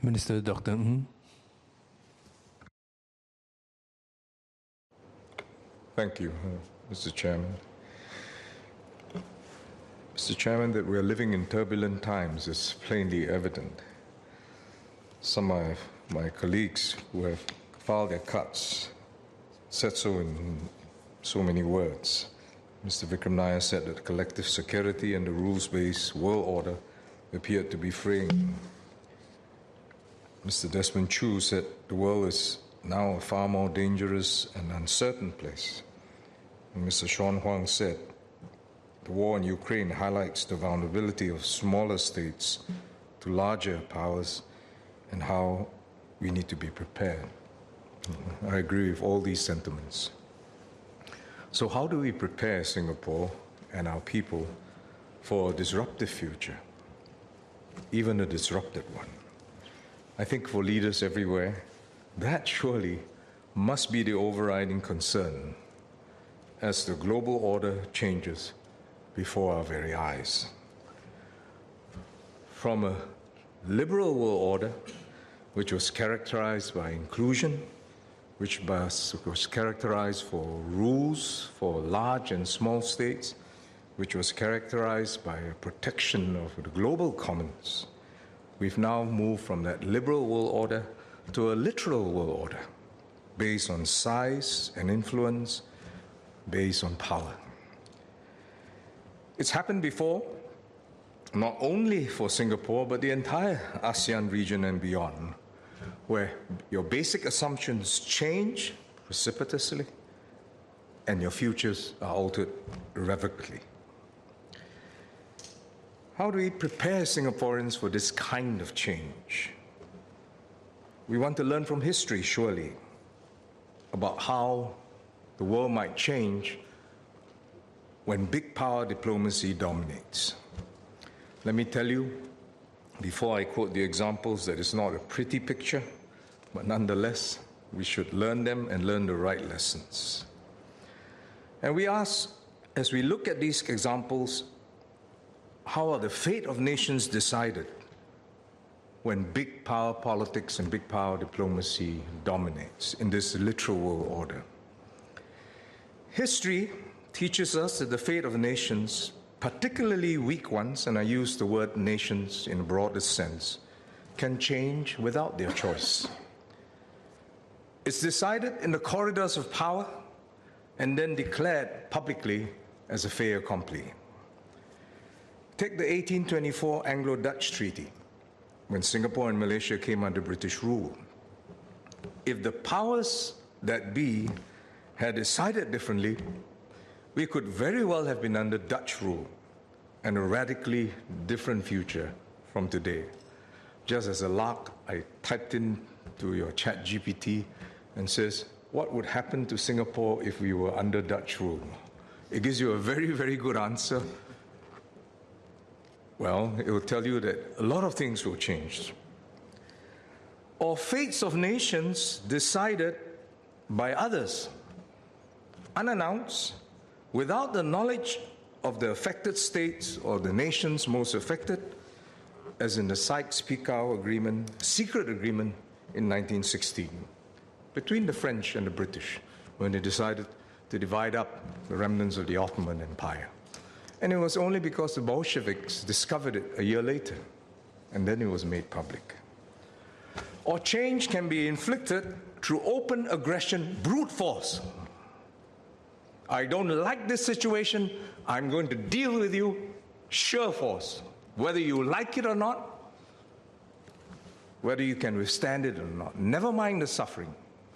Minister Dr. Ng. Thank you, Mr. Chairman. Mr. Chairman, that we're living in turbulent times is plainly evident. Some of my colleagues who have filed their cuts said so in so many words. Mr. Vikram Nair said that collective security and the rules-based world order appeared to be fraying. Mr. Desmond Chu said the world is now a far more dangerous and uncertain place. And Mr. Sean Huang said the war in Ukraine highlights the vulnerability of smaller states to larger powers and how we need to be prepared. I agree with all these sentiments. So how do we prepare Singapore and our people for a disruptive future, even a disrupted one? I think for leaders everywhere, that surely must be the overriding concern as the global order changes before our very eyes. From a liberal world order, which was characterized by inclusion, which was characterized for rules for large and small states, which was characterized by a protection of the global commons, we've now moved from that liberal world order to a literal world order based on size and influence, based on power. It's happened before, not only for Singapore, but the entire ASEAN region and beyond, where your basic assumptions change precipitously and your futures are altered irrevocably. How do we prepare Singaporeans for this kind of change? We want to learn from history, surely, about how the world might change when big power diplomacy dominates. Let me tell you, before I quote the examples, that it's not a pretty picture, but nonetheless, we should learn them and learn the right lessons. And we ask, as we look at these examples, how are the fate of nations decided when big power politics and big power diplomacy dominates in this literal world order? History teaches us that the fate of nations, particularly weak ones, and I use the word nations in a broader sense, can change without their choice. It's decided in the corridors of power and then declared publicly as a fait accompli. Take the 1824 Anglo-Dutch Treaty, when Singapore and Malaysia came under British rule. If the powers that be had decided differently, we could very well have been under Dutch rule and a radically different future from today. Just as a lark, I typed into your chat GPT and says, what would happen to Singapore if we were under Dutch rule? It gives you a very, very good answer. Well, it will tell you that a lot of things will change. Or fates of nations decided by others, unannounced, without the knowledge of the affected states or the nations most affected, as in the Sykes-Picot Agreement, secret agreement in 1916, between the French and the British, when they decided to divide up the remnants of the Ottoman Empire. And it was only because the Bolsheviks discovered it a year later, and then it was made public. Or change can be inflicted through open aggression, brute force. I don't like this situation, I'm going to deal with you, sheer force. Whether you like it or not, whether you can withstand it or not, never mind the suffering.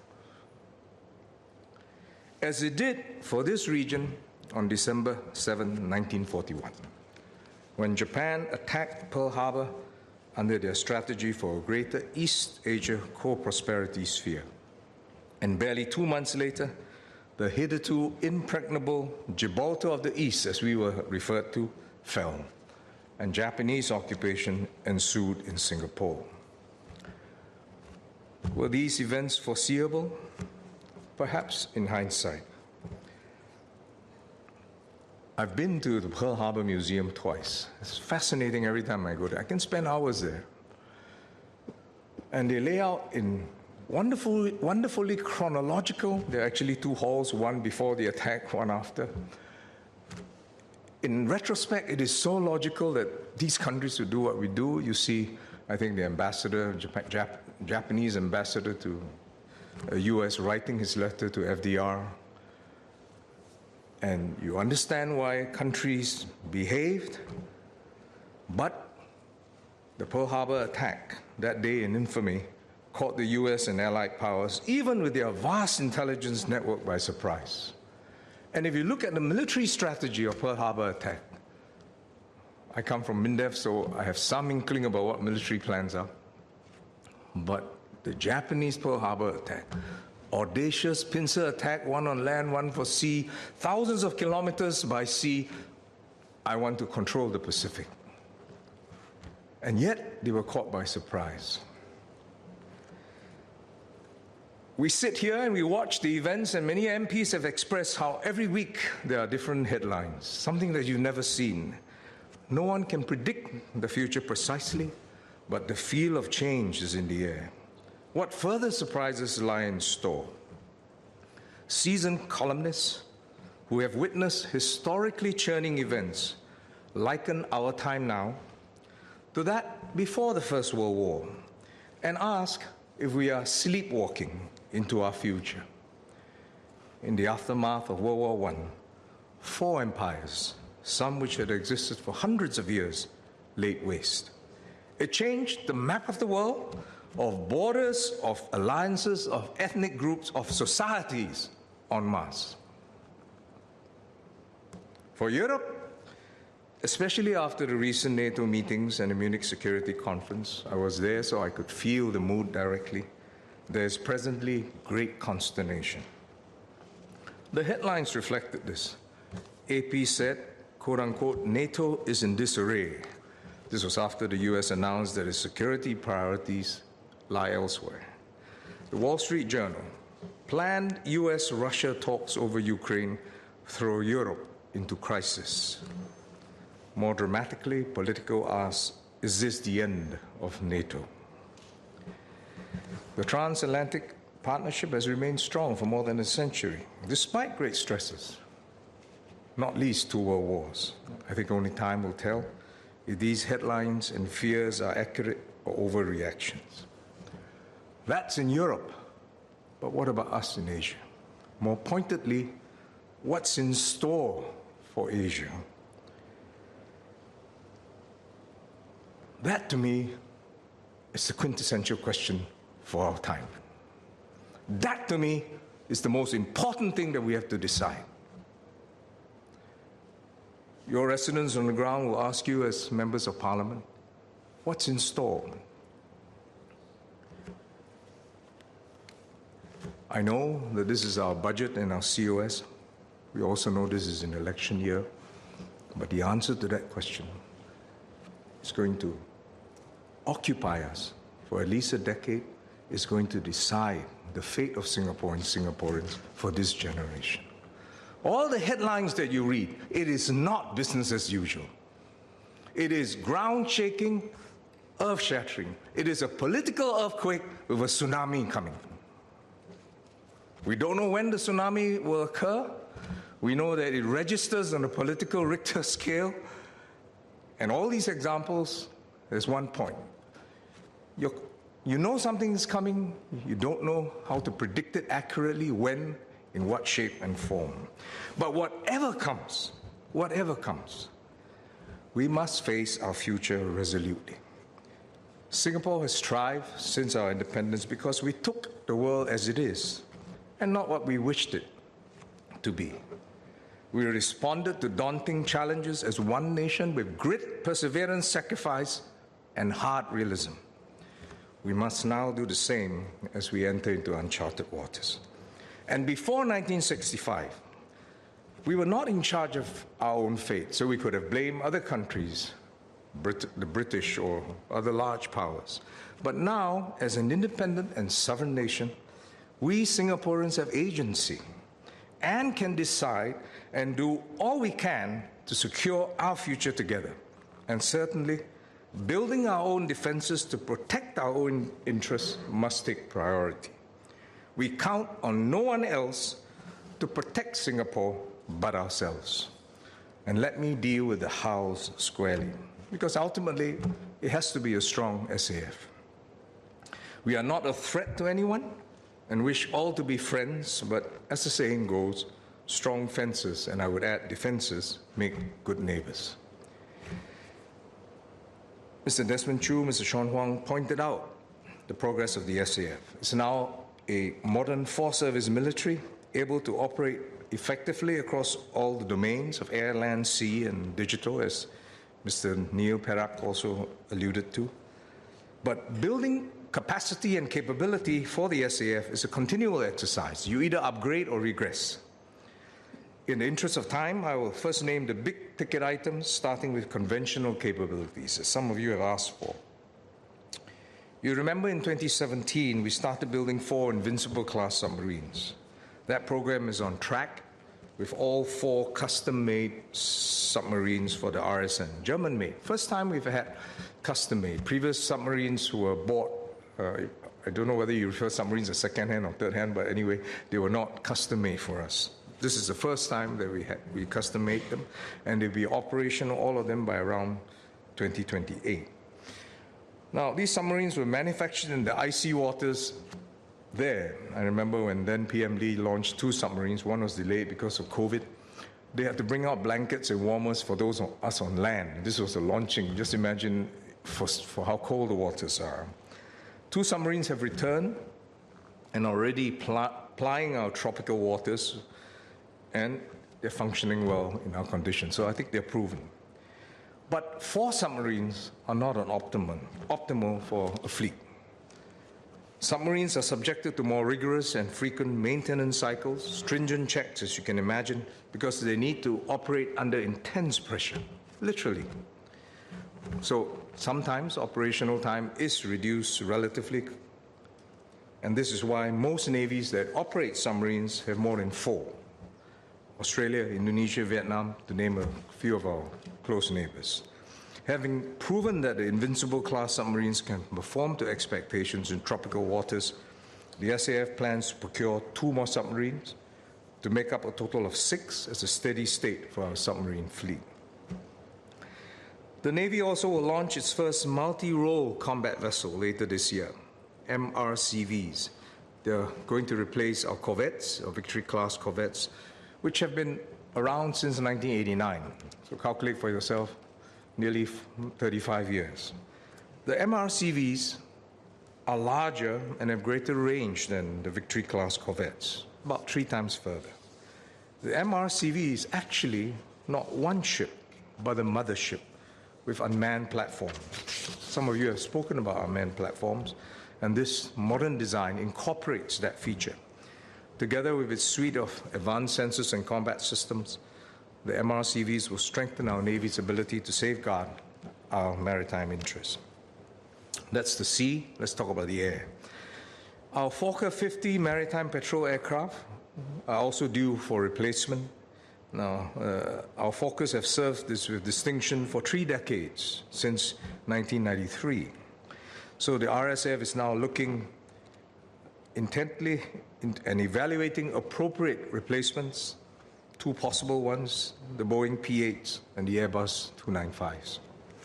As it did for this region on December 7, 1941, when Japan attacked Pearl Harbor under their strategy for a greater East Asia co-prosperity sphere. And barely 2 months later, the hitherto impregnable Gibraltar of the East, as we were referred to, fell, and Japanese occupation ensued in Singapore. Were these events foreseeable? Perhaps in hindsight. I've been to the Pearl Harbor Museum twice. It's fascinating every time I go there. I can spend hours there. And they lay out in wonderfully chronological. There are actually two halls, one before the attack, one after. In retrospect, it is so logical that these countries would do what we do. You see, I think the ambassador, Japanese ambassador to the US writing his letter to FDR. And you understand why countries behaved. But the Pearl Harbor attack that day in infamy caught the US and allied powers, even with their vast intelligence network, by surprise. And if you look at the military strategy of Pearl Harbor attack, I come from MINDEF, so I have some inkling about what military plans are. But the Japanese Pearl Harbor attack, audacious pincer attack, one on land, one for sea, thousands of kilometers by sea. I want to control the Pacific. And yet, they were caught by surprise. We sit here and we watch the events, and many MPs have expressed how every week there are different headlines, something that you've never seen. No one can predict the future precisely, but the feel of change is in the air. What further surprises lie in store? Seasoned columnists who have witnessed historically churning events liken our time now to that before the First World War and ask if we are sleepwalking into our future. In the aftermath of World War I, 4 empires, some which had existed for hundreds of years, laid waste. It changed the map of the world, of borders, of alliances, of ethnic groups, of societies en masse. For Europe, especially after the recent NATO meetings and the Munich Security Conference, I was there so I could feel the mood directly. There is presently great consternation. The headlines reflected this. AP said, quote unquote, NATO is in disarray. This was after the US announced that its security priorities lie elsewhere. The Wall Street Journal, planned US-Russia talks over Ukraine throw Europe into crisis. More dramatically, Politico asks, is this the end of NATO? The transatlantic partnership has remained strong for more than a century, despite great stresses, not least 2 world wars. I think only time will tell if these headlines and fears are accurate or overreactions. That's in Europe, but what about us in Asia? More pointedly, what's in store for Asia? That, to me, is the quintessential question for our time. That, to me, is the most important thing that we have to decide. Your residents on the ground will ask you as members of parliament, what's in store? I know that this is our budget and our COS. We also know this is an election year. But the answer to that question is going to occupy us for at least a decade, is going to decide the fate of Singapore and Singaporeans for this generation. All the headlines that you read, it is not business as usual. It is ground-shaking, earth-shattering. It is a political earthquake with a tsunami coming. We don't know when the tsunami will occur. We know that it registers on a political Richter scale. And all these examples, there's one point. You know something is coming, you don't know how to predict it accurately, when, in what shape and form. But whatever comes, we must face our future resolutely. Singapore has thrived since our independence because we took the world as it is, and not what we wished it to be. We responded to daunting challenges as one nation with grit, perseverance, sacrifice, and hard realism. We must now do the same as we enter into uncharted waters. And before 1965, we were not in charge of our own fate, so we could have blamed other countries, the British or other large powers. But now, as an independent and sovereign nation, we Singaporeans have agency and can decide and do all we can to secure our future together. And certainly, building our own defenses to protect our own interests must take priority. We count on no one else to protect Singapore but ourselves. And let me deal with the hows squarely, because ultimately it has to be a strong SAF. We are not a threat to anyone and wish all to be friends, but as the saying goes, strong fences, and I would add defenses, make good neighbors. Mr. Desmond Chu, Mr. Sean Huang pointed out the progress of the SAF. It's now a modern four-service military able to operate effectively across all the domains of air, land, sea, and digital, as Mr. Neil Perak also alluded to. But building capacity and capability for the SAF is a continual exercise. You either upgrade or regress. In the interest of time, I will first name the big-ticket items, starting with conventional capabilities, as some of you have asked for. You remember in 2017, we started building 4 Invincible-class submarines. That program is on track, with all 4 custom-made submarines for the RSN, German-made. First time we've had custom-made. Previous submarines were bought, I don't know whether you refer submarines as second-hand or third-hand, but anyway, they were not custom-made for us. This is the first time that we custom-made them, and they'll be operational, all of them, by around 2028. Now, these submarines were manufactured in the icy waters there. I remember when then PM Lee launched 2 submarines. One was delayed because of COVID. They had to bring out blankets and warmers for those of us on land. This was the launching. Just imagine for how cold the waters are. 2 submarines have returned and already plying our tropical waters, and they're functioning well in our conditions. So I think they're proven. But 4 submarines are not an optimal for a fleet. Submarines are subjected to more rigorous and frequent maintenance cycles, stringent checks, as you can imagine, because they need to operate under intense pressure, literally. So sometimes operational time is reduced relatively, and this is why most navies that operate submarines have more than 4. Australia, Indonesia, Vietnam, to name a few of our close neighbors. Having proven that the Invincible-class submarines can perform to expectations in tropical waters, the SAF plans to procure 2 more submarines to make up a total of 6 as a steady state for our submarine fleet. The Navy also will launch its first multi-role combat vessel later this year, MRCVs. They're going to replace our corvettes, our Victory-class corvettes, which have been around since 1989. So calculate for yourself, nearly 35 years. The MRCVs are larger and have greater range than the Victory-class corvettes, about 3 times further. The MRCV is actually not one ship, but a mothership with unmanned platforms. Some of you have spoken about unmanned platforms, and this modern design incorporates that feature. Together with its suite of advanced sensors and combat systems, the MRCVs will strengthen our Navy's ability to safeguard our maritime interests. That's the sea. Let's talk about the air. Our Fokker 50 maritime patrol aircraft are also due for replacement. Now, our Fokkers have served this with distinction for 3 decades, since 1993. So the RSF is now looking intently and evaluating appropriate replacements, 2 possible ones, the Boeing P-8s and the Airbus 295s,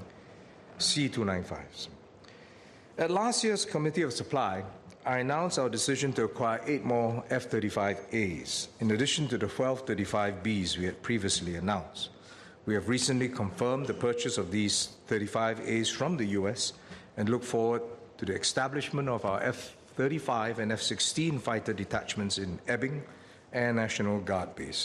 C295s. At last year's Committee of Supply, I announced our decision to acquire 8 more F-35As, in addition to the 12 35Bs we had previously announced. We have recently confirmed the purchase of these 35As from the U.S. and look forward to the establishment of our F-35 and F-16 fighter detachments in Ebbing Air National Guard Base.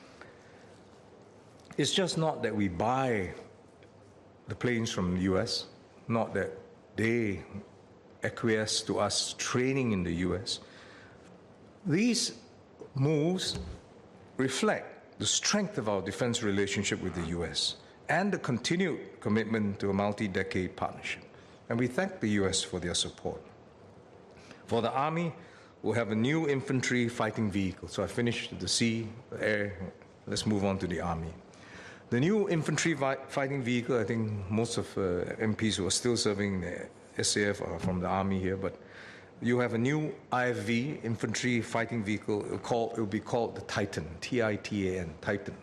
It's just not that we buy the planes from the U.S., not that they acquiesce to us training in the U.S. These moves reflect the strength of our defense relationship with the U.S. and the continued commitment to a multi-decade partnership. And we thank the U.S. for their support. For the Army, we'll have a new infantry fighting vehicle. So I finished the sea, the air. Let's move on to the Army. The new infantry fighting vehicle, I think most of MPs who are still serving the SAF are from the Army here, but you have a new IFV, infantry fighting vehicle. It will be called the Titan, Titan, Titan.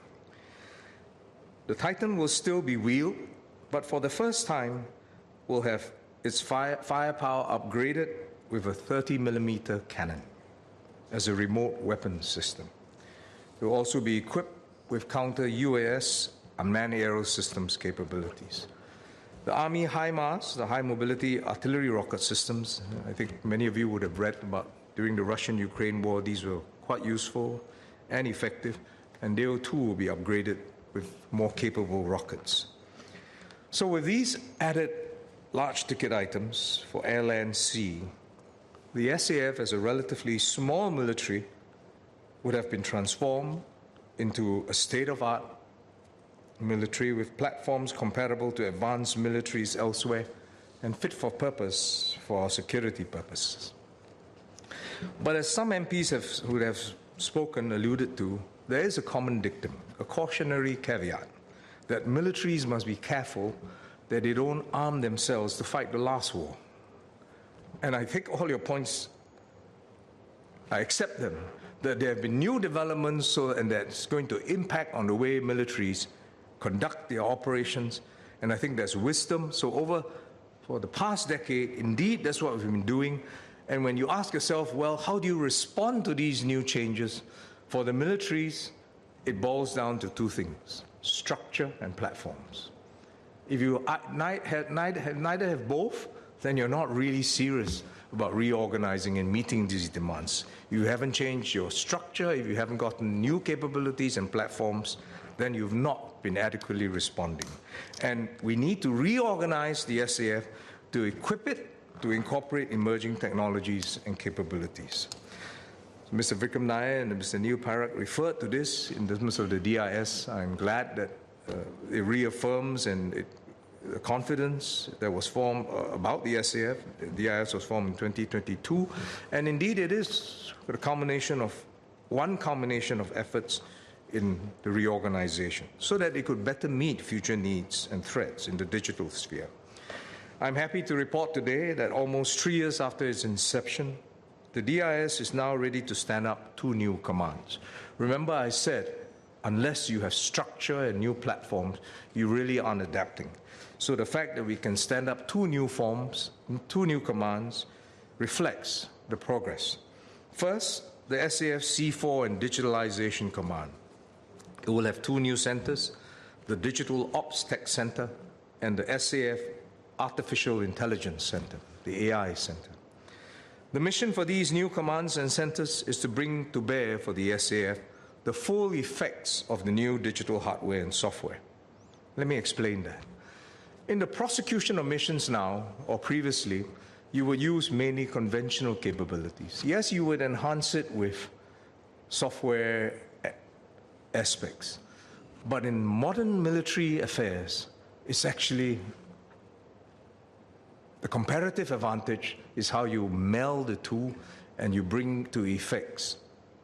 The Titan will still be wheeled, but for the first time, will have its firepower upgraded with a 30mm cannon as a remote weapon system. It will also be equipped with counter-UAS unmanned aero systems capabilities. The Army HIMARS, the High Mobility Artillery Rocket Systems, I think many of you would have read about during the Russian-Ukraine war, these were quite useful and effective, and they too will be upgraded with more capable rockets. So with these added large ticket items for air, land, sea, the SAF as a relatively small military would have been transformed into a state-of-the-art military with platforms compatible to advanced militaries elsewhere and fit for purpose for our security purposes. But as some MPs who have spoken alluded to, there is a common dictum, a cautionary caveat, that militaries must be careful that they don't arm themselves to fight the last war. And I think all your points, I accept them, that there have been new developments and that's going to impact on the way militaries conduct their operations, and I think there's wisdom. So for the past decade, indeed, that's what we've been doing. And when you ask yourself, well, how do you respond to these new changes? For the militaries, it boils down to two things: structure and platforms. If you neither have both, then you're not really serious about reorganizing and meeting these demands. You haven't changed your structure, if you haven't gotten new capabilities and platforms, then you've not been adequately responding. And we need to reorganize the SAF to equip it to incorporate emerging technologies and capabilities. So Mr. Vikram Nair and Mr. Neil Parak referred to this in terms of the DIS. I'm glad that it reaffirms the confidence that was formed about the SAF. The DIS was formed in 2022, and indeed it is one combination of efforts in the reorganization so that it could better meet future needs and threats in the digital sphere. I'm happy to report today that almost 3 years after its inception, the DIS is now ready to stand up 2 new commands. Remember, I said, unless you have structure and new platforms, you really aren't adapting. So the fact that we can stand up 2 new forms, 2 new commands, reflects the progress. First, the SAF C4 and Digitalization Command. It will have 2 new centers, the Digital Ops Tech Center and the SAF Artificial Intelligence Center, the AI Center. The mission for these new commands and centers is to bring to bear for the SAF the full effects of the new digital hardware and software. Let me explain that. In the prosecution of missions now, or previously, you would use mainly conventional capabilities. Yes, you would enhance it with software aspects. But in modern military affairs, it's actually the comparative advantage is how you meld the two and you bring to effects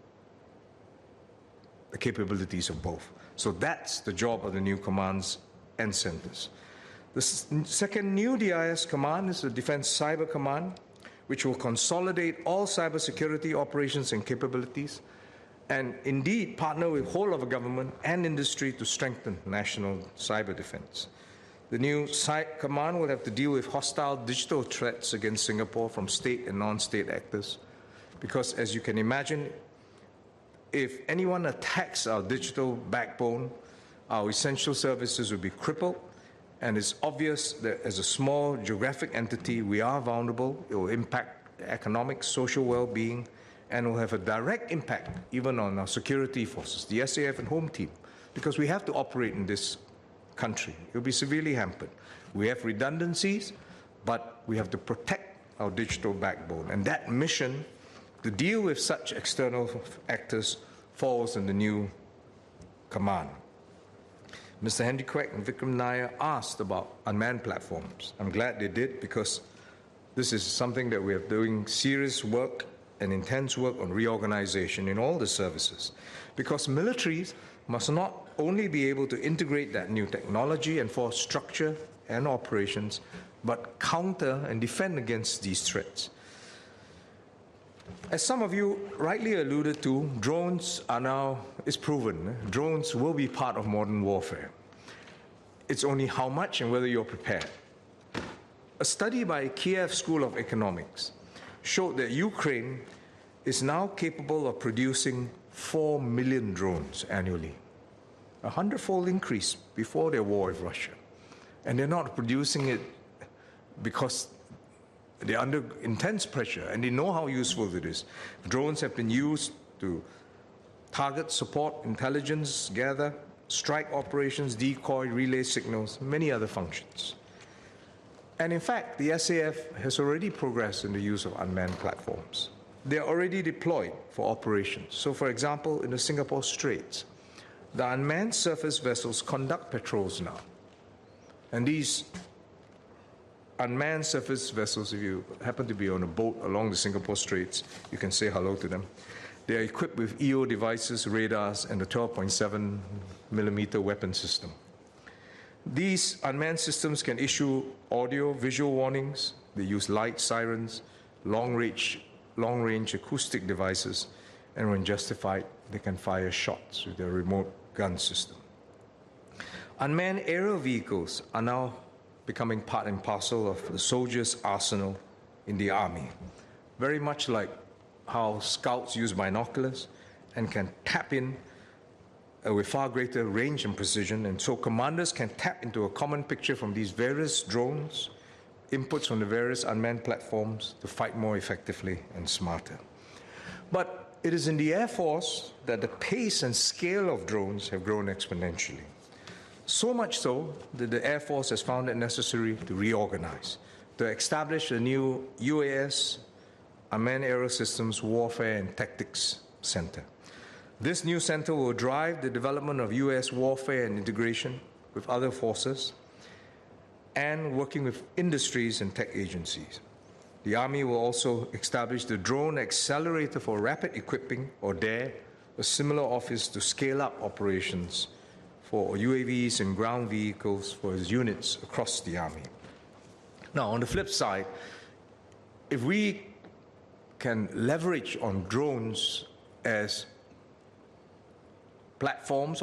the capabilities of both. So that's the job of the new commands and centers. The second new DIS command is the Defense Cyber Command, which will consolidate all cybersecurity operations and capabilities, and indeed partner with whole of the government and industry to strengthen national cyber defense. The new command will have to deal with hostile digital threats against Singapore from state and non-state actors, because as you can imagine, if anyone attacks our digital backbone, our essential services will be crippled, and it's obvious that as a small geographic entity, we are vulnerable. It will impact economic, social well-being, and will have a direct impact even on our security forces, the SAF and Home Team, because we have to operate in this country. It will be severely hampered. We have redundancies, but we have to protect our digital backbone. And that mission to deal with such external actors falls in the new command. Mr. Henry Quek and Vikram Nair asked about unmanned platforms. I'm glad they did, because this is something that we are doing serious work and intense work on reorganization in all the services, because militaries must not only be able to integrate that new technology and force structure and operations, but counter and defend against these threats. As some of you rightly alluded to, drones are now, it's proven, drones will be part of modern warfare. It's only how much and whether you're prepared. A study by Kiev School of Economics showed that Ukraine is now capable of producing 4 million drones annually, a 100-fold increase before their war with Russia. And they're not producing it because they're under intense pressure, and they know how useful it is. Drones have been used to target, support, intelligence, gather, strike operations, decoy, relay signals, many other functions. And in fact, the SAF has already progressed in the use of unmanned platforms. They are already deployed for operations. So, for example, in the Singapore Straits, the unmanned surface vessels conduct patrols now. And these unmanned surface vessels, if you happen to be on a boat along the Singapore Straits, you can say hello to them. They are equipped with EO devices, radars, and a 12.7 millimeter weapon system. These unmanned systems can issue audio, visual warnings. They use light, sirens, long-range acoustic devices, and when justified, they can fire shots with their remote gun system. Unmanned aerial vehicles are now becoming part and parcel of the soldiers' arsenal in the army, very much like how scouts use binoculars and can tap in with far greater range and precision, and so commanders can tap into a common picture from these various drones, inputs from the various unmanned platforms to fight more effectively and smarter. But it is in the Air Force that the pace and scale of drones have grown exponentially. So much so that the Air Force has found it necessary to reorganize, to establish a new UAS, Unmanned Aerial Systems Warfare and Tactics Center. This new center will drive the development of U.S. warfare and integration with other forces and working with industries and tech agencies. The Army will also establish the Drone Accelerator for Rapid Equipping, or DARE, a similar office to scale up operations for UAVs and ground vehicles for its units across the Army. Now, on the flip side, if we can leverage on drones as platforms,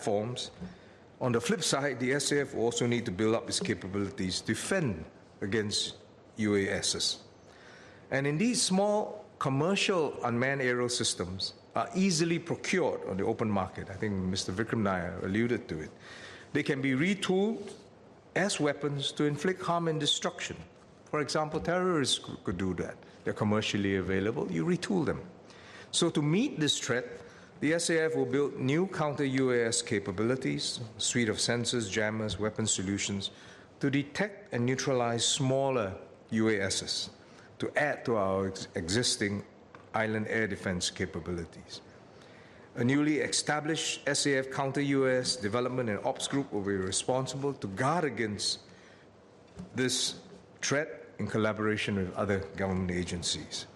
on the flip side, the SAF will also need to build up its capabilities to defend against UASs. And in these small commercial unmanned aerial systems are easily procured on the open market. I think Mr. Vikram Nair alluded to it. They can be retooled as weapons to inflict harm and destruction. For example, terrorists could do that. They're commercially available. You retool them. So to meet this threat, the SAF will build new counter-UAS capabilities, a suite of sensors, jammers, weapon solutions to detect and neutralize smaller UASs to add to our existing island air defense capabilities. A newly established SAF counter-UAS development and ops group will be responsible to guard against this threat in collaboration with other government agencies.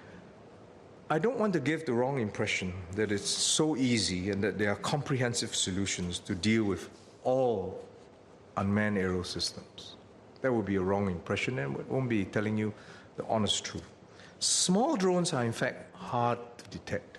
I don't want to give the wrong impression that it's so easy and that there are comprehensive solutions to deal with all unmanned aerial systems. That would be a wrong impression, and we won't be telling you the honest truth. Small drones are in fact hard to detect.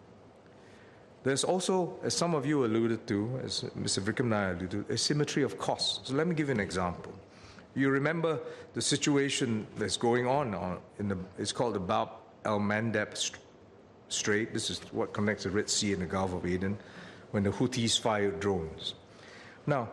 There's also, as some of you alluded to, as Mr. Vikram Nair alluded to, asymmetry of costs. So let me give you an example. You remember the situation that's going on it's called the Bab el-Mandeb Strait. This is what connects the Red Sea and the Gulf of Aden, when the Houthis fired drones. Now,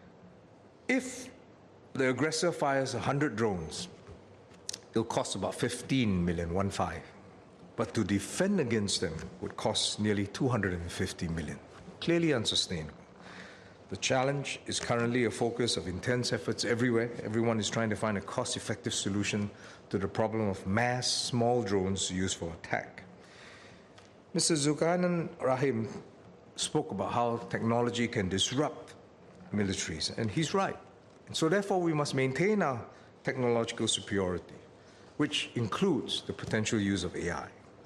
if the aggressor fires 100 drones, it'll cost about 15 million, 1-5. But to defend against them would cost nearly 250 million. Clearly unsustainable. The challenge is currently a focus of intense efforts everywhere. Everyone is trying to find a cost-effective solution to the problem of mass small drones used for attack. Mr. Zulkarnain Rahim spoke about how technology can disrupt militaries, and he's right. And so therefore we must maintain our technological superiority, which includes the potential use of AI.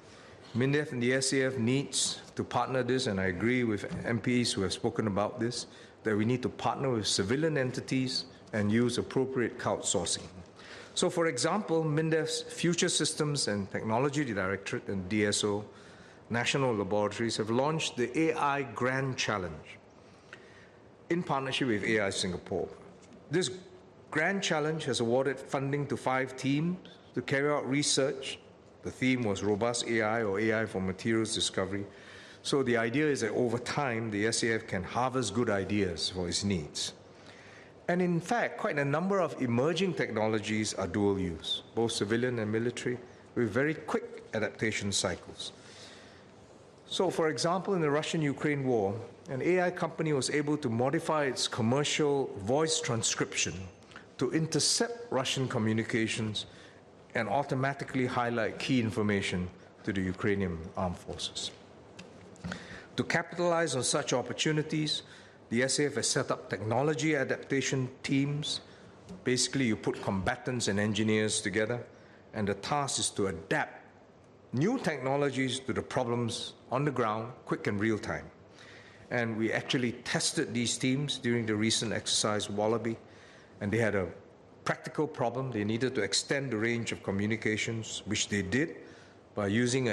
MINDEF and the SAF needs to partner this, and I agree with MPs who have spoken about this, that we need to partner with civilian entities and use appropriate crowdsourcing. So, for example, MINDEF's Future Systems and Technology Directorate and DSO national laboratories have launched the AI Grand Challenge in partnership with AI Singapore. This Grand Challenge has awarded funding to 5 teams to carry out research. The theme was Robust AI, or AI for Materials Discovery. So the idea is that over time, the SAF can harvest good ideas for its needs. And in fact, quite a number of emerging technologies are dual use, both civilian and military, with very quick adaptation cycles. So, for example, in the Russian-Ukraine war, an AI company was able to modify its commercial voice transcription to intercept Russian communications and automatically highlight key information to the Ukrainian armed forces. To capitalize on such opportunities, the SAF has set up technology adaptation teams. Basically, you put combatants and engineers together, and the task is to adapt new technologies to the problems on the ground, quick and real time. And we actually tested these teams during the recent exercise Wallaby, and they had a practical problem. They needed to extend the range of communications, which they did by using a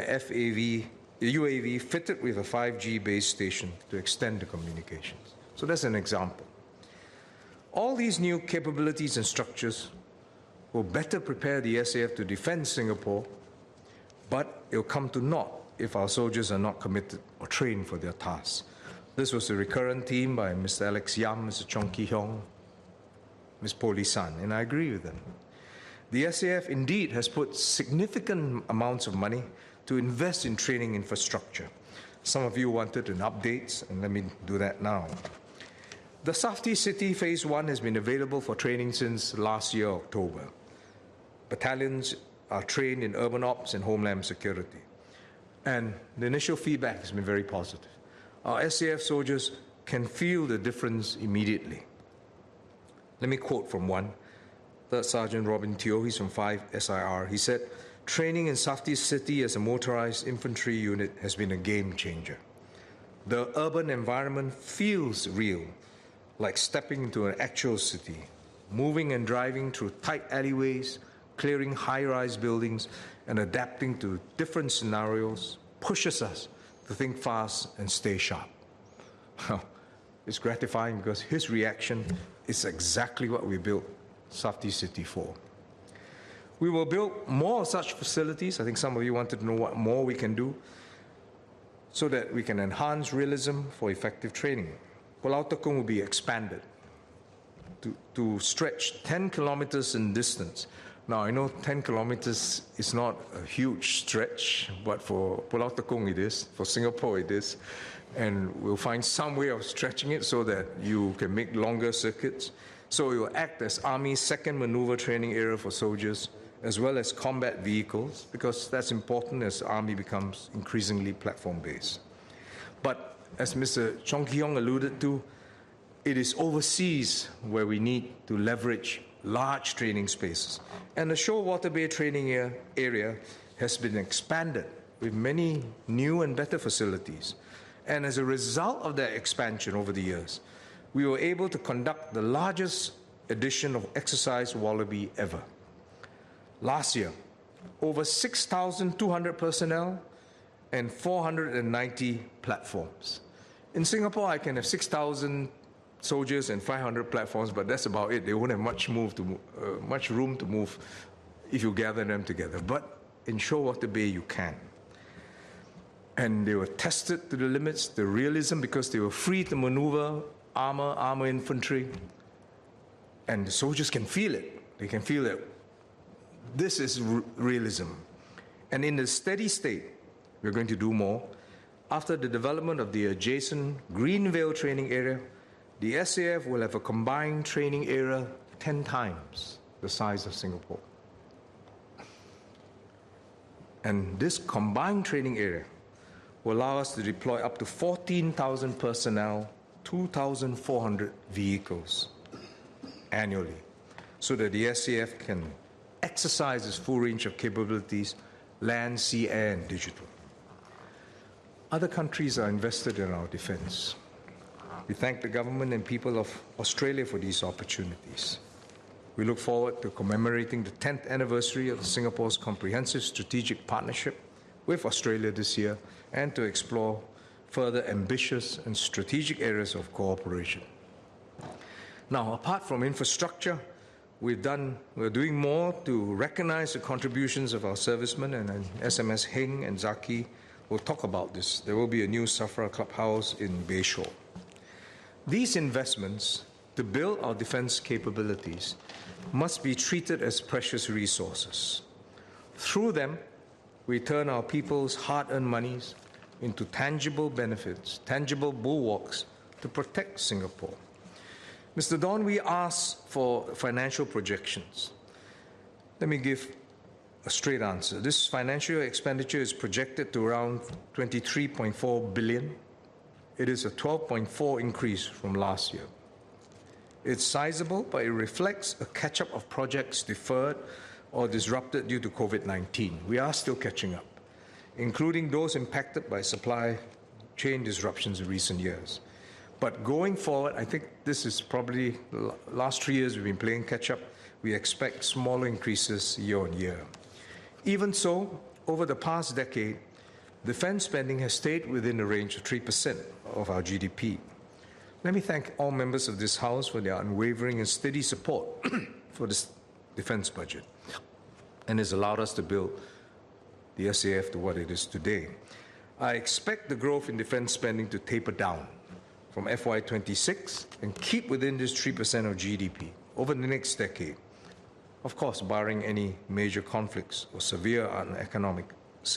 UAV fitted with a 5G base station to extend the communications. So that's an example. All these new capabilities and structures will better prepare the SAF to defend Singapore, but it will come to naught if our soldiers are not committed or trained for their tasks. This was a recurrent theme by Mr. Alex Yam, Mr. Chong Ki-Hiong, Ms. Po Lee San, and I agree with them. The SAF indeed has put significant amounts of money to invest in training infrastructure. Some of you wanted an update, and let me do that now. The Safety City Phase 1 has been available for training since last year, October. Battalions are trained in urban ops and homeland security. And the initial feedback has been very positive. Our SAF soldiers can feel the difference immediately. Let me quote from one. Third Sergeant Robin Teo, he's from 5 SIR. He said, "Training in Safety City as a motorized infantry unit has been a game changer. The urban environment feels real, like stepping into an actual city, moving and driving through tight alleyways, clearing high-rise buildings, and adapting to different scenarios pushes us to think fast and stay sharp." It's gratifying because his reaction is exactly what we built Safety City for. We will build more such facilities. I think some of you wanted to know what more we can do so that we can enhance realism for effective training. Pulau Tekong will be expanded to stretch 10 kilometers in distance. Now, I know 10 kilometers is not a huge stretch, but for Pulau Tekong it is, for Singapore it is, and we'll find some way of stretching it so that you can make longer circuits. So it will act as Army's second maneuver training area for soldiers, as well as combat vehicles, because that's important as the Army becomes increasingly platform-based. But as Mr. Chong Ki-Hiong alluded to, it is overseas where we need to leverage large training spaces. And the Shoalwater Bay training area has been expanded with many new and better facilities. And as a result of that expansion over the years, we were able to conduct the largest edition of Exercise Wallaby ever. Last year, over 6,200 personnel and 490 platforms. In Singapore, I can have 6,000 soldiers and 500 platforms, but that's about it. They won't have much room to move if you gather them together. But in Shoalwater Bay, you can. And they were tested to the limits, the realism, because they were free to maneuver armor infantry, and the soldiers can feel it. They can feel it. This is realism. And in the steady state, we're going to do more. After the development of the adjacent Greenvale training area, the SAF will have a combined training area 10 times the size of Singapore. And this combined training area will allow us to deploy up to 14,000 personnel, 2,400 vehicles annually, so that the SAF can exercise its full range of capabilities, land, sea, air, and digital. Other countries are invested in our defense. We thank the government and people of Australia for these opportunities. We look forward to commemorating the 10th anniversary of Singapore's comprehensive strategic partnership with Australia this year and to explore further ambitious and strategic areas of cooperation. Now, apart from infrastructure, we're doing more to recognize the contributions of our servicemen, and SMS Heng and Zaki will talk about this. There will be a new Safra clubhouse in Bayshore. These investments to build our defense capabilities must be treated as precious resources. Through them, we turn our people's hard-earned monies into tangible benefits, tangible bulwarks to protect Singapore. Mr. Don, we asked for financial projections. Let me give a straight answer. This financial expenditure is projected to around 23.4 billion. It is a 12.4% increase from last year. It's sizable, but it reflects a catch-up of projects deferred or disrupted due to COVID-19. We are still catching up, including those impacted by supply chain disruptions in recent years. But going forward, I think this is probably the last 3 years we've been playing catch-up. We expect smaller increases year on year. Even so, over the past decade, defense spending has stayed within the range of 3% of our GDP. Let me thank all members of this House for their unwavering and steady support for this defense budget, and has allowed us to build the SAF to what it is today. I expect the growth in defense spending to taper down from FY26 and keep within this 3% of GDP over the next decade, of course, barring any major conflicts or severe economic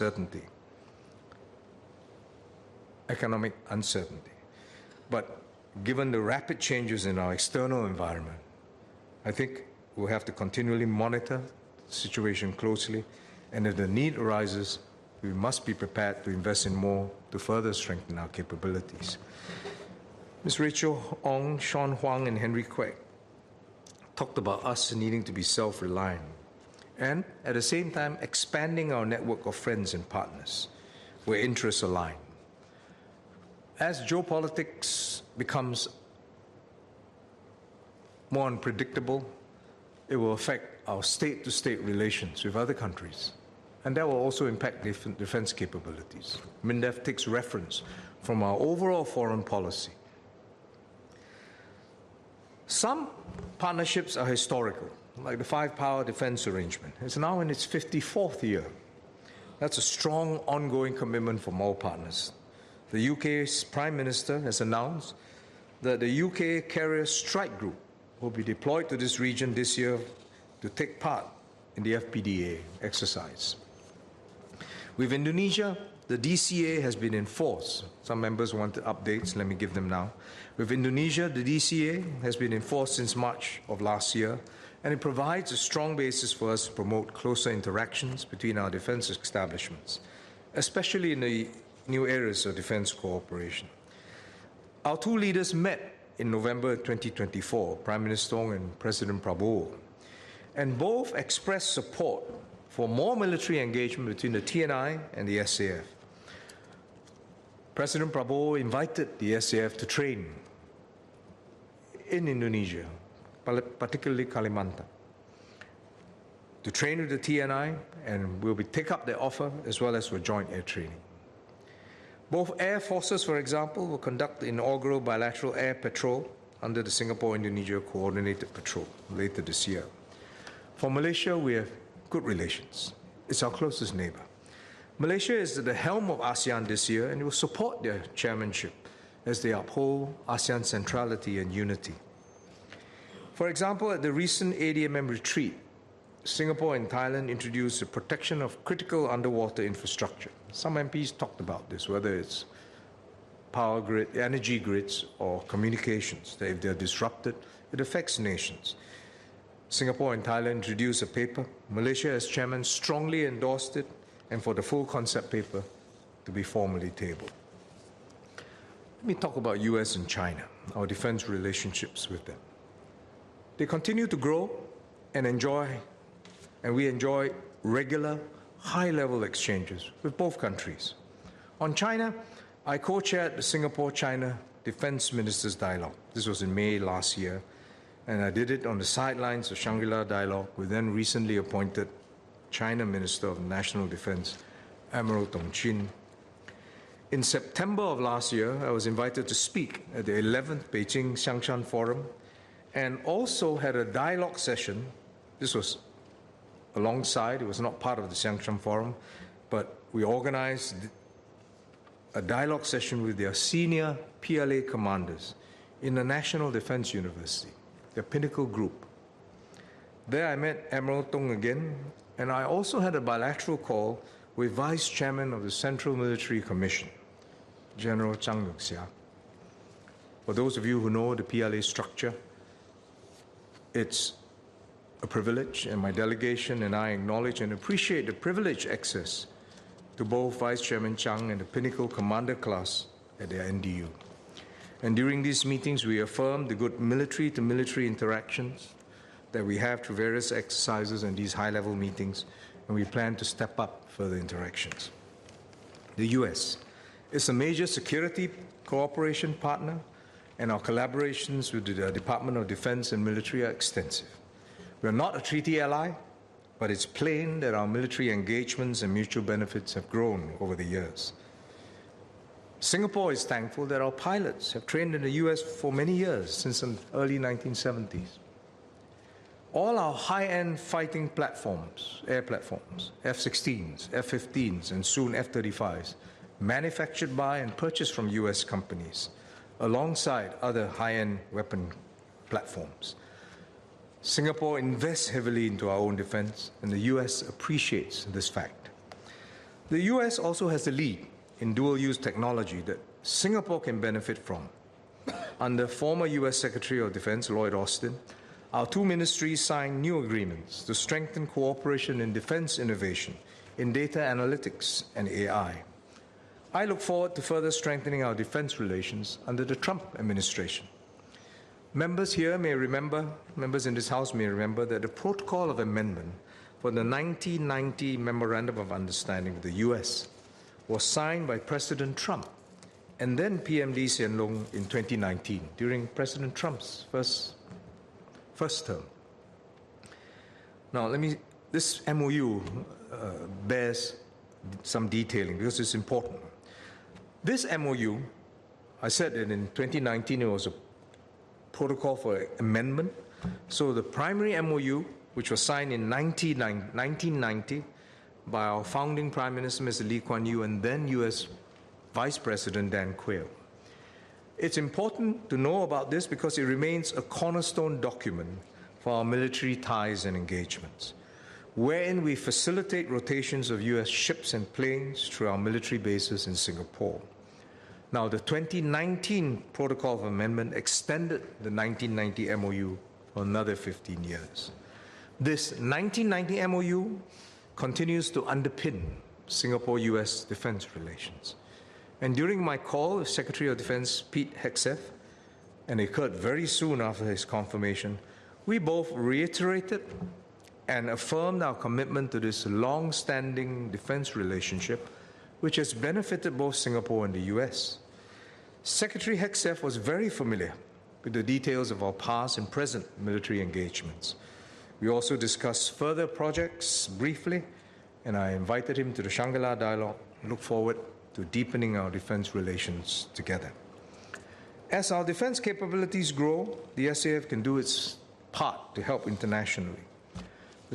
uncertainty. But given the rapid changes in our external environment, I think we'll have to continually monitor the situation closely, and if the need arises, we must be prepared to invest in more to further strengthen our capabilities. Ms. Rachel Ong, Sean Huang, and Henry Kwek talked about us needing to be self-reliant and, at the same time, expanding our network of friends and partners where interests align. As geopolitics becomes more unpredictable, it will affect our state-to-state relations with other countries, and that will also impact defense capabilities. MINDEF takes reference from our overall foreign policy. Some partnerships are historical, like the Five-Power Defense Arrangement. It's now in its 54th year. That's a strong, ongoing commitment from all partners. The UK's Prime Minister has announced that the UK Carrier Strike Group will be deployed to this region this year to take part in the FPDA exercise. With Indonesia, the DCA has been enforced. Some members wanted updates. Let me give them now. With Indonesia, the DCA has been enforced since March of last year, and it provides a strong basis for us to promote closer interactions between our defense establishments, especially in the new areas of defense cooperation. Our two leaders met in November 2024, Prime Minister Ong and President Prabowo, and both expressed support for more military engagement between the TNI and the SAF. President Prabowo invited the SAF to train in Indonesia, particularly Kalimantan, to train with the TNI, and will take up their offer as well as for joint air training. Both air forces, for example, will conduct the inaugural bilateral air patrol under the Singapore-Indonesia Coordinated Patrol later this year. For Malaysia, we have good relations. It's our closest neighbor. Malaysia is at the helm of ASEAN this year, and will support their chairmanship as they uphold ASEAN centrality and unity. For example, at the recent ADMM retreat, Singapore and Thailand introduced the protection of critical underwater infrastructure. Some MPs talked about this, whether it's power grid, energy grids, or communications, that if they're disrupted, it affects nations. Singapore and Thailand introduced a paper. Malaysia, as chairman, strongly endorsed it, and for the full concept paper to be formally tabled. Let me talk about US and China, our defense relationships with them. They continue to grow and we enjoy regular, high-level exchanges with both countries. On China, I co-chaired the Singapore-China Defense Ministers Dialogue. This was in May last year, and I did it on the sidelines of Shangri-La Dialogue with then recently appointed China Minister of National Defense, Admiral Dong Chin. In September of last year, I was invited to speak at the 11th Beijing Xiangshan Forum and also had a dialogue session. This was alongside, it was not part of the Xiangshan Forum, but we organized a dialogue session with their senior PLA commanders in the National Defense University, the Pinnacle Group. There I met Admiral Tong again, and I also had a bilateral call with Vice Chairman of the Central Military Commission, General Zhang Yuxia. For those of you who know the PLA structure, it's a privilege, and my delegation and I acknowledge and appreciate the privileged access to both Vice Chairman Chang and the Pinnacle Commander class at their NDU. And during these meetings, we affirmed the good military-to-military interactions that we have through various exercises and these high-level meetings, and we plan to step up further interactions. The U.S. is a major security cooperation partner, and our collaborations with the Department of Defense and military are extensive. We are not a treaty ally, but it's plain that our military engagements and mutual benefits have grown over the years. Singapore is thankful that our pilots have trained in the U.S. for many years, since the early 1970s. All our high-end fighting platforms, air platforms, F-16s, F-15s, and soon F-35s, manufactured by and purchased from U.S. companies, alongside other high-end weapon platforms. Singapore invests heavily into our own defense, and the U.S. appreciates this fact. The U.S. also has the lead in dual-use technology that Singapore can benefit from. Under former U.S. Secretary of Defense Lloyd Austin, our two ministries signed new agreements to strengthen cooperation in defense innovation, in data analytics and AI. I look forward to further strengthening our defense relations under the Trump administration. Members in this House may remember that the Protocol of Amendment for the 1990 Memorandum of Understanding with the U.S. was signed by President Trump and then PM Lee Hsien Loong in 2019, during President Trump's first term. Now, this MOU bears some detailing because it's important. This MOU, I said that in 2019 it was a protocol for amendment. So the primary MOU, which was signed in 1990 by our founding Prime Minister, Mr. Lee Kuan Yew, and then U.S. Vice President Dan Quayle. It's important to know about this because it remains a cornerstone document for our military ties and engagements, wherein we facilitate rotations of U.S. ships and planes through our military bases in Singapore. Now, the 2019 Protocol of Amendment extended the 1990 MOU for another 15 years. This 1990 MOU continues to underpin Singapore-U.S. defense relations. And during my call with Secretary of Defense Pete Hegseth, and it occurred very soon after his confirmation, we both reiterated and affirmed our commitment to this long-standing defense relationship, which has benefited both Singapore and the U.S. Secretary Hegseth was very familiar with the details of our past and present military engagements. We also discussed further projects briefly, and I invited him to the Shangri-La Dialogue and look forward to deepening our defense relations together. As our defense capabilities grow, the SAF can do its part to help internationally. The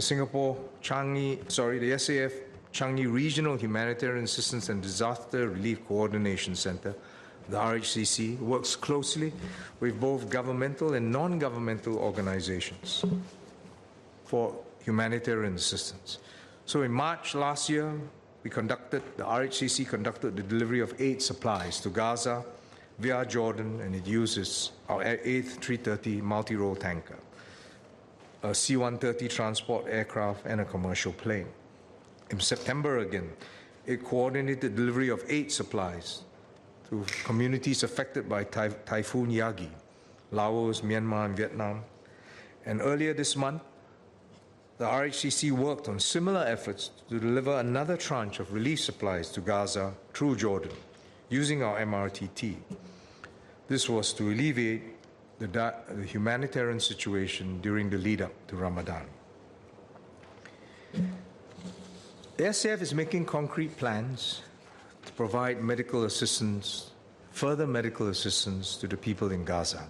SAF Changi Regional Humanitarian Assistance and Disaster Relief Coordination Center, the RHCC, works closely with both governmental and non-governmental organizations for humanitarian assistance. So in March last year, the RHCC conducted the delivery of aid supplies to Gaza via Jordan, and it uses our A330 multi-role tanker, a C-130 transport aircraft, and a commercial plane. In September again, it coordinated delivery of aid supplies to communities affected by Typhoon Yagi, Laos, Myanmar, and Vietnam. And earlier this month, the RHCC worked on similar efforts to deliver another tranche of relief supplies to Gaza through Jordan, using our MRTT. This was to alleviate the humanitarian situation during the lead-up to Ramadan. The SAF is making concrete plans to provide medical assistance, further medical assistance to the people in Gaza.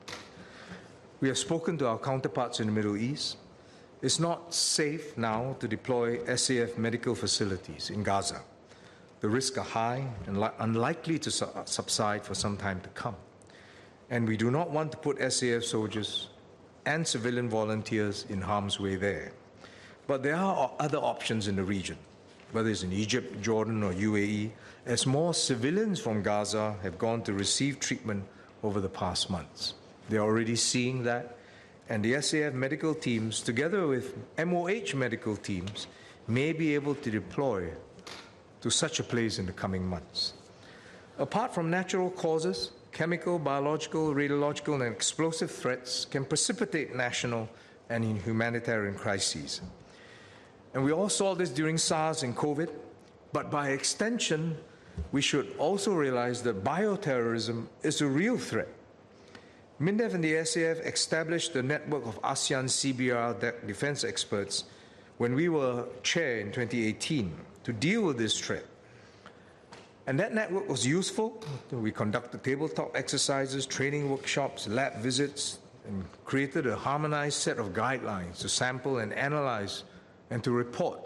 We have spoken to our counterparts in the Middle East. It's not safe now to deploy SAF medical facilities in Gaza. The risks are high and unlikely to subside for some time to come. And we do not want to put SAF soldiers and civilian volunteers in harm's way there. But there are other options in the region, whether it's in Egypt, Jordan, or UAE, as more civilians from Gaza have gone to receive treatment over the past months. They're already seeing that, and the SAF medical teams, together with MOH medical teams, may be able to deploy to such a place in the coming months. Apart from natural causes, chemical, biological, radiological, and explosive threats can precipitate national and humanitarian crises. And we all saw this during SARS and COVID, but by extension, we should also realize that bioterrorism is a real threat. MINDEF and the SAF established the network of ASEAN CBR defense experts when we were chair in 2018 to deal with this threat. And that network was useful. We conducted tabletop exercises, training workshops, lab visits, and created a harmonized set of guidelines to sample and analyze and to report.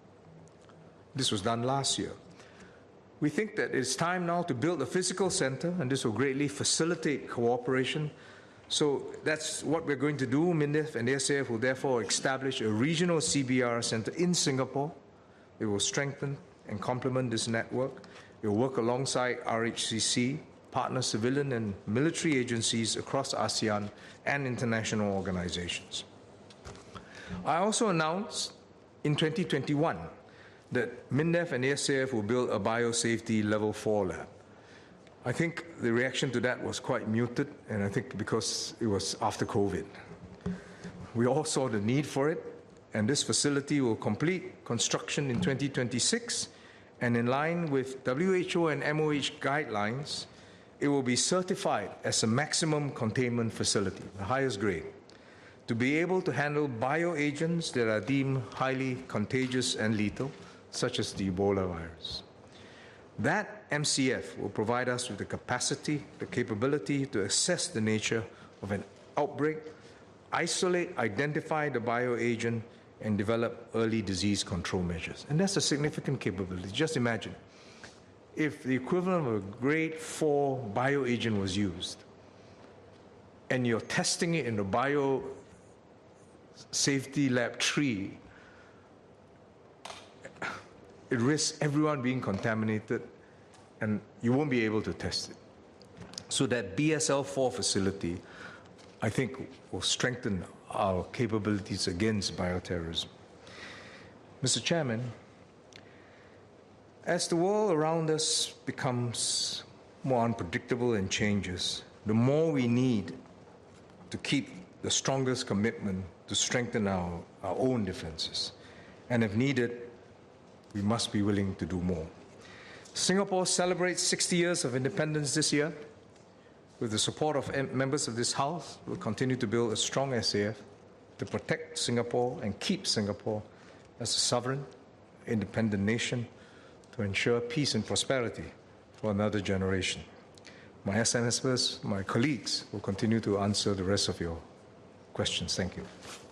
This was done last year. We think that it's time now to build a physical center, and this will greatly facilitate cooperation. So that's what we're going to do. MINDEF and the SAF will therefore establish a regional CBR center in Singapore. It will strengthen and complement this network. It will work alongside RHCC, partner civilian and military agencies across ASEAN and international organizations. I also announced in 2021 that MINDEF and the SAF will build a biosafety level 4 lab. I think the reaction to that was quite muted, and I think because it was after COVID. We all saw the need for it, and this facility will complete construction in 2026, and in line with WHO and MOH guidelines, it will be certified as a maximum containment facility, the highest grade, to be able to handle bioagents that are deemed highly contagious and lethal, such as the Ebola virus. That MCF will provide us with the capacity, the capability to assess the nature of an outbreak, isolate, identify the bioagent, and develop early disease control measures. And that's a significant capability. Just imagine if the equivalent of a grade 4 bioagent was used, and you're testing it in the biosafety lab 3, it risks everyone being contaminated, and you won't be able to test it. So that BSL-4 facility, I think, will strengthen our capabilities against bioterrorism. Mr. Chairman, as the world around us becomes more unpredictable and changes, the more we need to keep the strongest commitment to strengthen our own defenses. And if needed, we must be willing to do more. Singapore celebrates 60 years of independence this year. With the support of members of this House, we'll continue to build a strong SAF to protect Singapore and keep Singapore as a sovereign, independent nation to ensure peace and prosperity for another generation. My SNSers, my colleagues, will continue to answer the rest of your questions. Thank you.